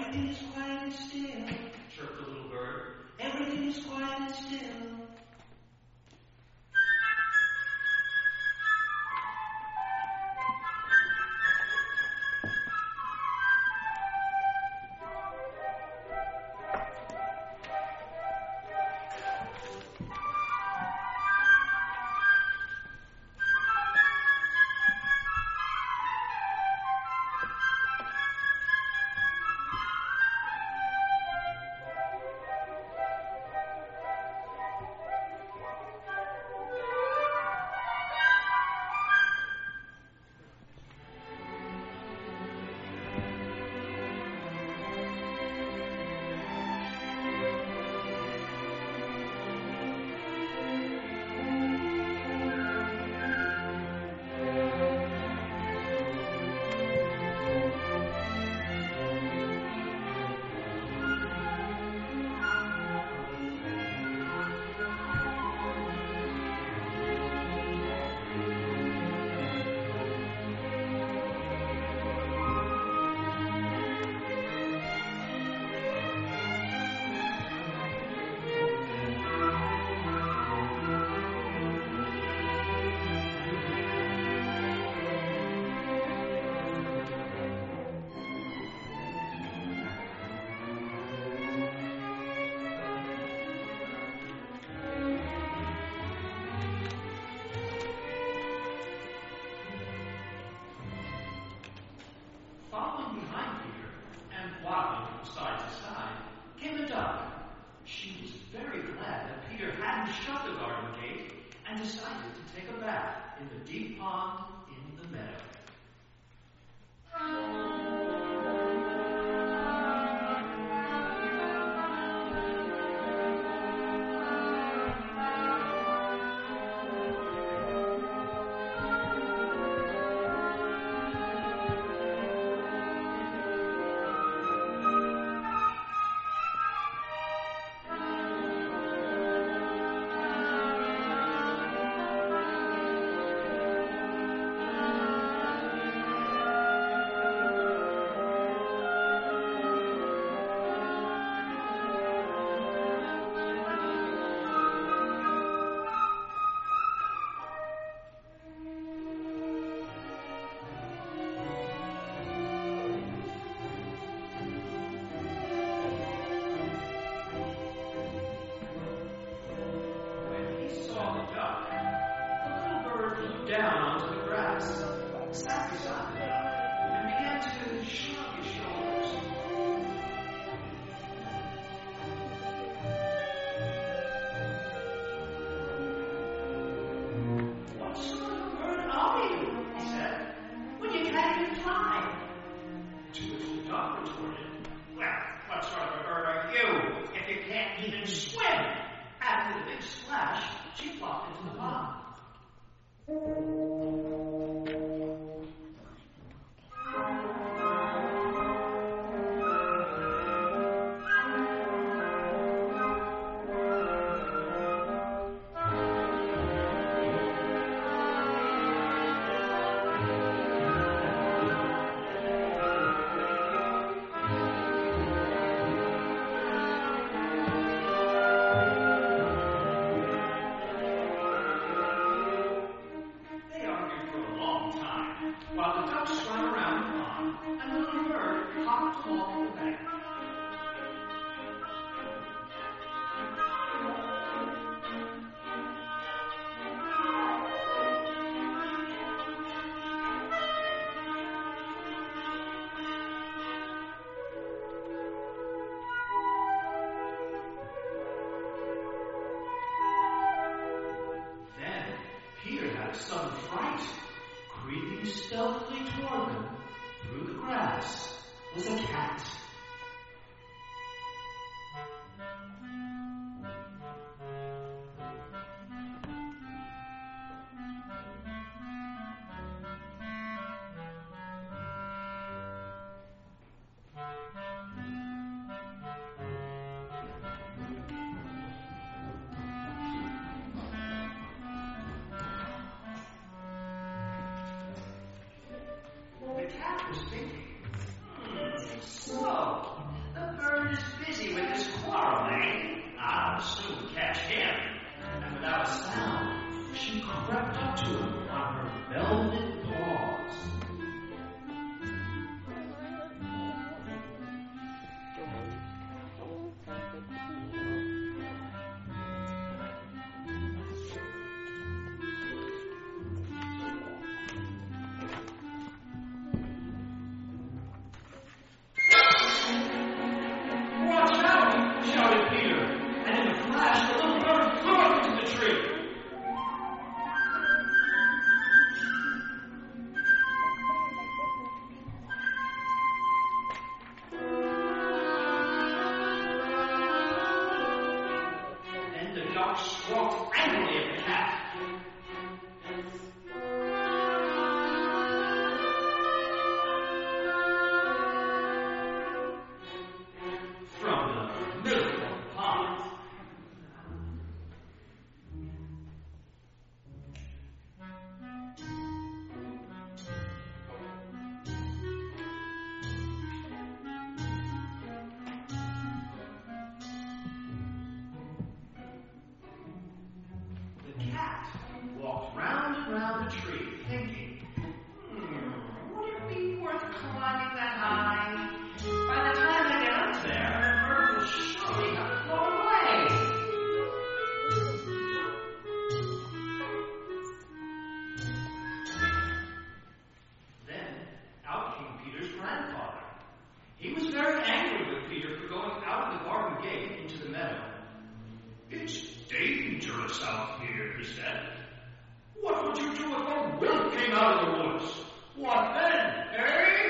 Everything is quiet and still, chirped the little bird. Everything is quiet and still. Following behind Peter and waddling from side to side came a duck. She was very glad that Peter hadn't shut the garden gate and decided to take a bath in the deep pond in the meadow. Down onto the grass, sat beside the duck, and began to shrug his shoulders. What sort of a bird are you, he said, when you can't even fly? To which the duck retorted, well, what sort of a bird are you if you can't even swim? And with a big splash, she flopped into the pond. While the duck swam around the pond, and the little bird hopped along the bank. Then Peter had a sudden fright. Creeping stealthily toward them through the grass was a cat. dog squawked angrily at the cat. From the middle of the pond. The cat walked round and round the tree, thinking, would it be worth climbing that high? By the time I get up there, the bird will surely have flown away. Then out came Peter's grandfather. He was very angry with Peter for going out of the garden gate into the meadow. It's dangerous out here, he said. What would you do if a wolf came out of the woods? What then, eh?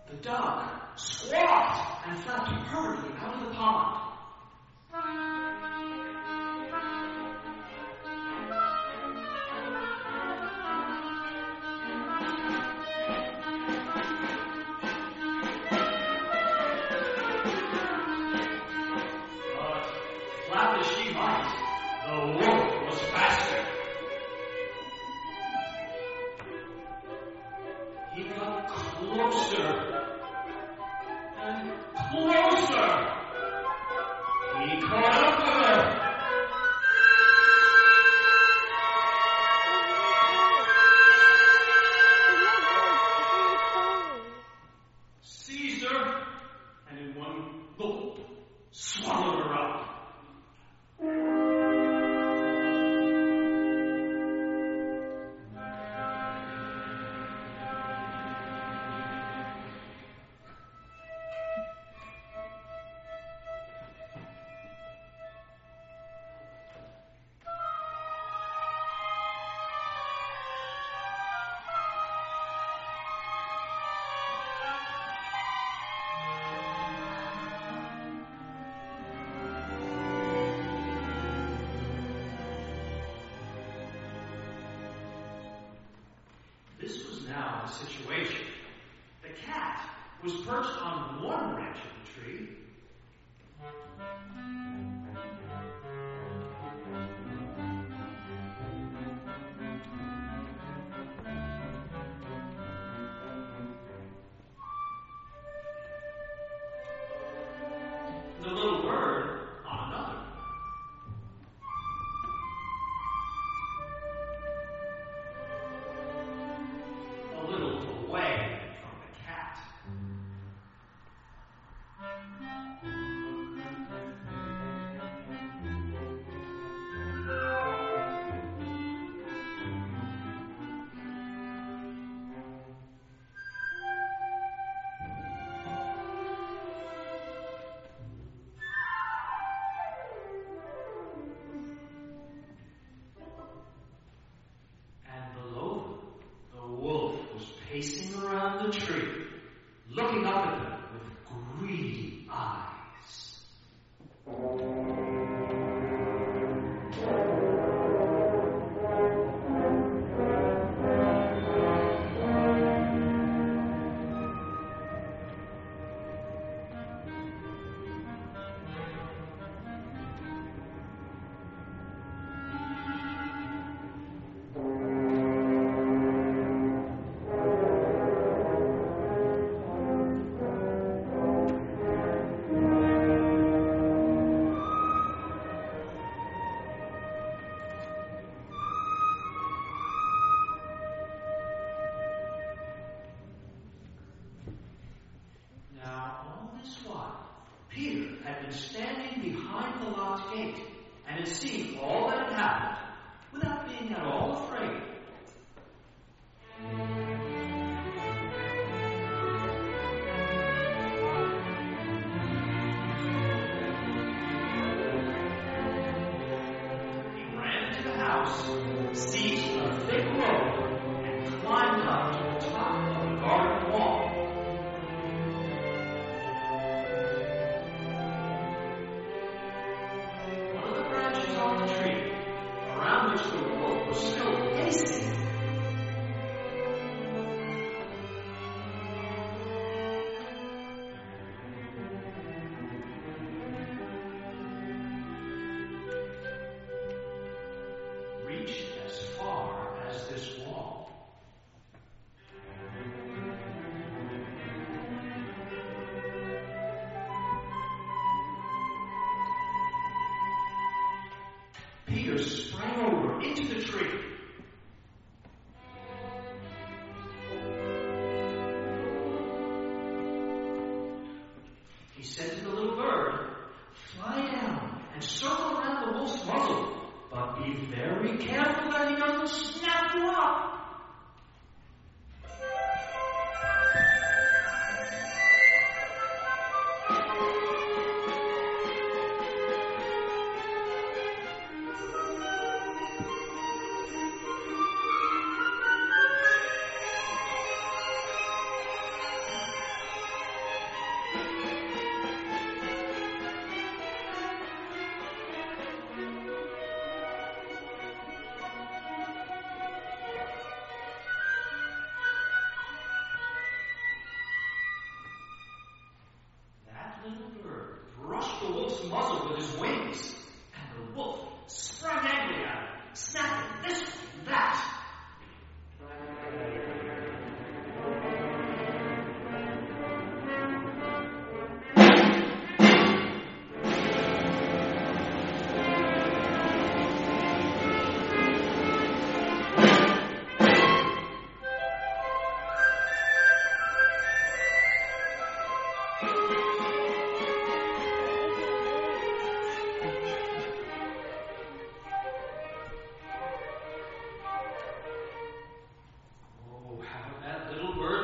The duck squawked and flapped hurriedly out of the pond. Flap as she might, the wolf was faster. He got closer and closer. He caught up with her. Seized her, and in one gulp, swallowed her up. This was now the situation. The cat was perched on one branch of the tree. The little bird on another. A little away from the cat. Pacing around the tree, looking up at them with greedy eyes. Peter had been standing behind the locked gate and had seen all that had happened without being at all afraid. He ran into the house, seized a thick rope, and climbed up to the top of the garden wall. On the tree, around which the wolf was still pacing. Reached as far as this wall. Peter sprang over into the tree. He said to the little bird, "Fly down and circle around the wolf's muzzle, but be very careful that he doesn't snap you up."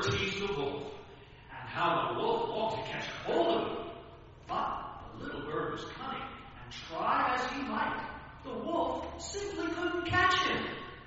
teased the wolf, and how the wolf ought to catch hold of him. But the little bird was cunning, and try as he might, the wolf simply couldn't catch him.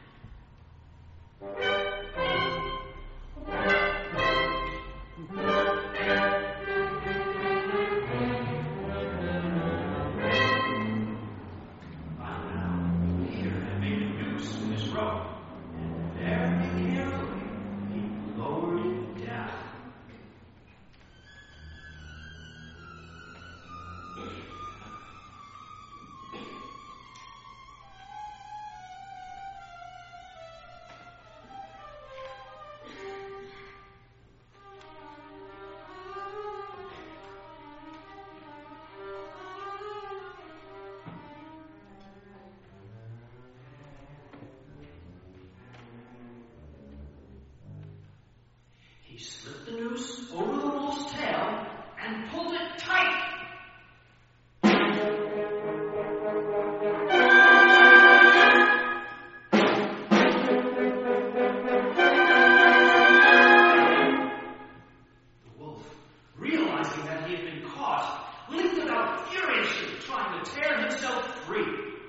He slipped the noose over the wolf's tail and pulled it tight. The wolf, realizing that he had been caught, leaped about furiously, trying to tear himself free.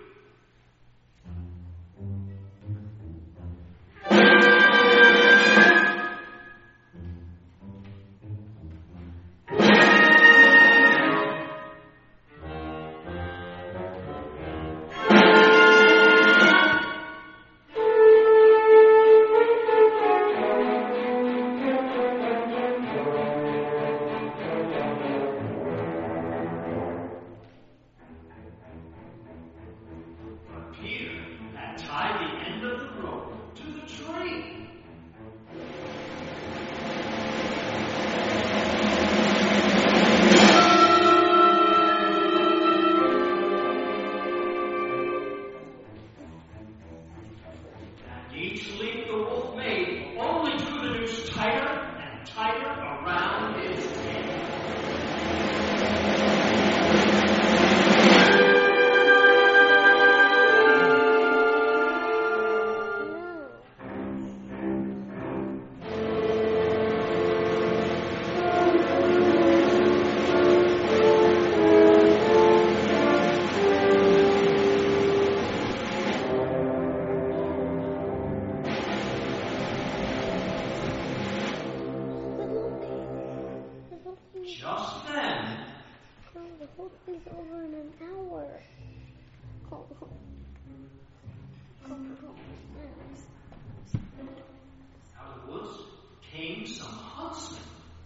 Each leap the wolf made only drew the noose tighter and tighter around his tail. Just then, the whole thing's over in an hour. out of the woods came some huntsmen.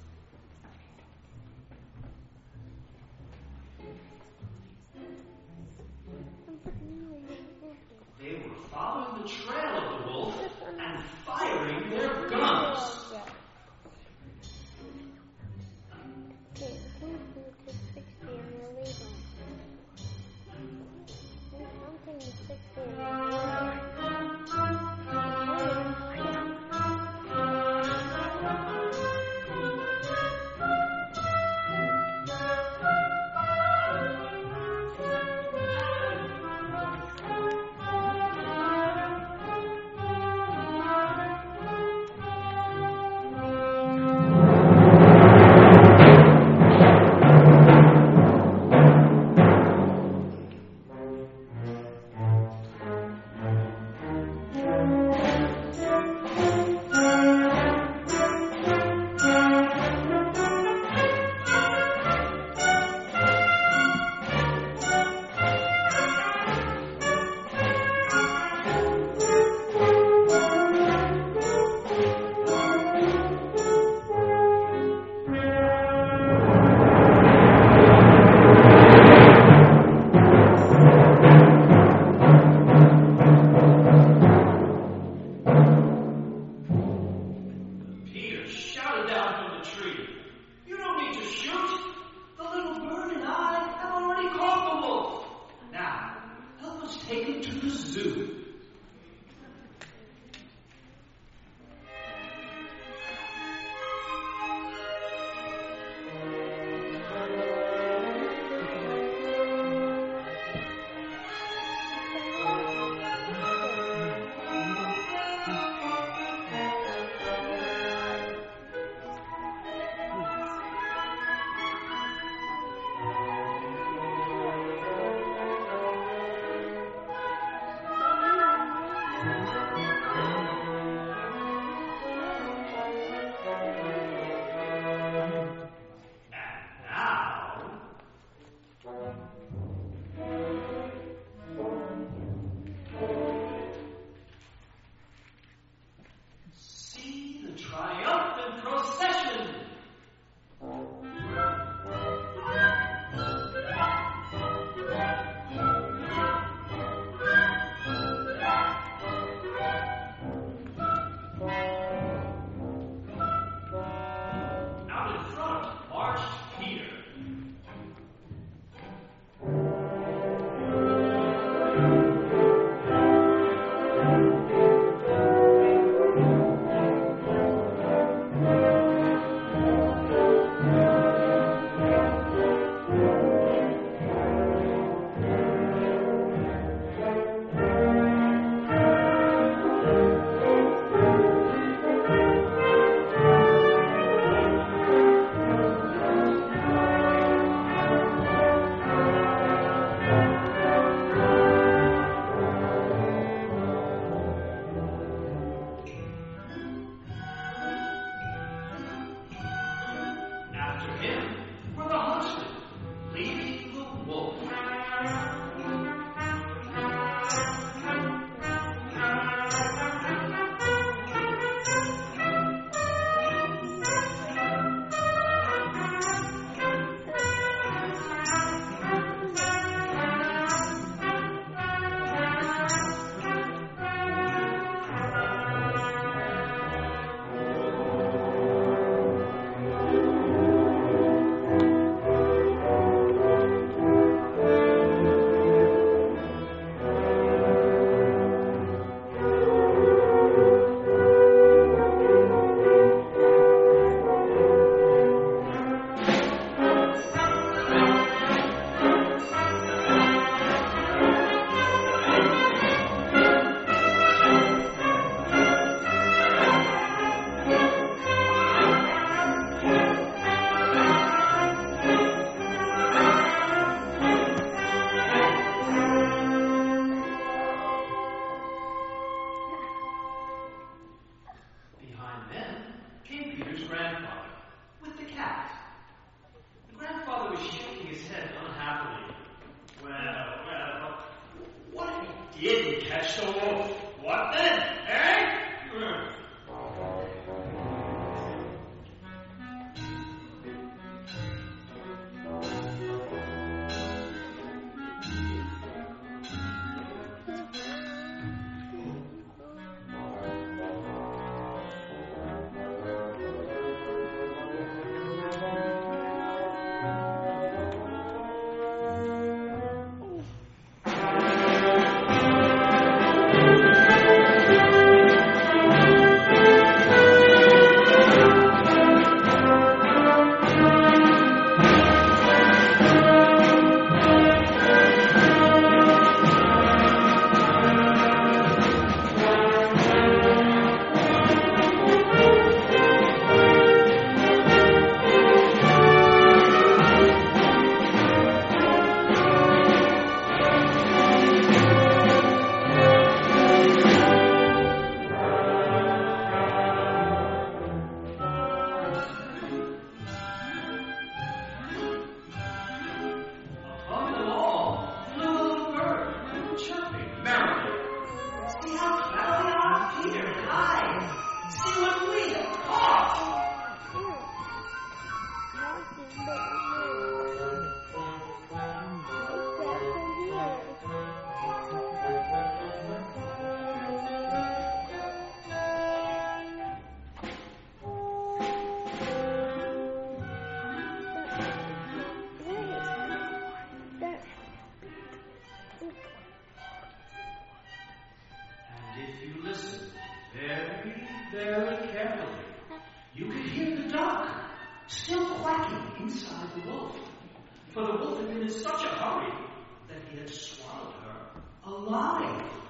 They were following the trail of the wolf and firing their guns. triumphant procession. Out in front marched Peter. After him were the huntsmen, leading the wolf. Behind them came Peter's grandfather with the cat. The grandfather was shaking his head unhappily. Well, what if he didn't catch the wolf? What then, eh? Very carefully, you could hear the duck still quacking inside the wolf. For the wolf had been in such a hurry that he had swallowed her alive.